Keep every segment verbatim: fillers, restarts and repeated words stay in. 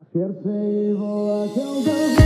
Сердце его околдовало.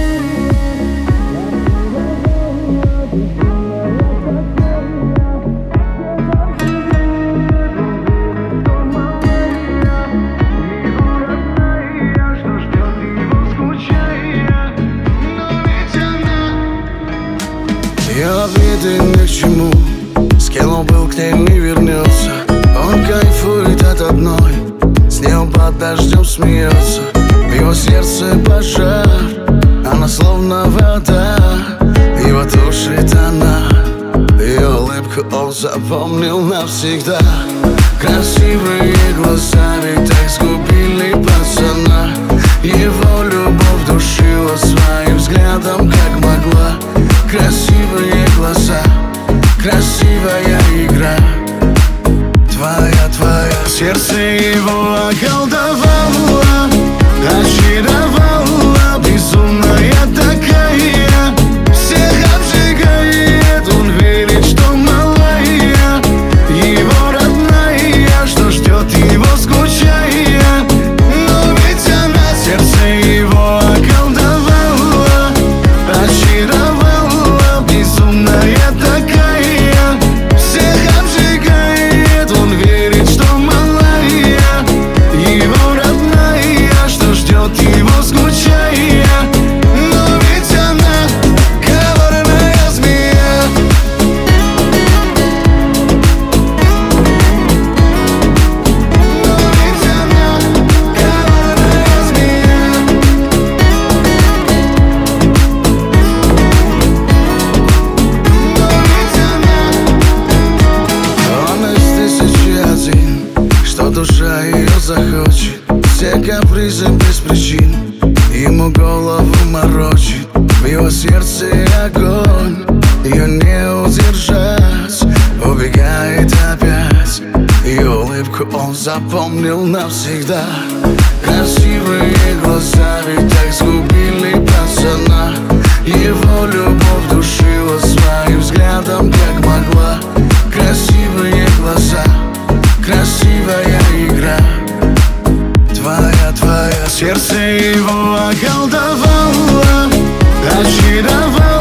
Я обиды ни к чему, с кем он был, к ней не вернется. Он кайфует от одной, с ним под дождем смеется. В его сердце пожар, она словно вода, его тушит она. Ее улыбку он запомнил навсегда. Красивые глаза ведь так сгубили пацана. Его любовь душила своим взглядом, как могла. Красивые глаза, красивая игра. Твоя, твоя, сердце его околдовала, очаровала, безумная такая. Всех обжигает, он верит, что малая его родная, что ждет его скучая. Но ведь она сердце его околдовала, очаровала, безумная такая. Всех обжигает, он верит, что малая его родная, что ждет его скучая. Но ведь она коварная змея. Но ведь она коварная змея. Но ведь она. Он из тысячи один, что душа ее захочет. Все капризы без причин ему голову морочит. В его сердце огонь, ее не удержать. Убегает опять, ее улыбку он запомнил навсегда. Красивые глаза ведь так сгубили пацана. Его любовь душила своим взглядом, как могла. Красивые глаза, красивая игра. Твоя, твоя, сердце его околдовала, очаровала.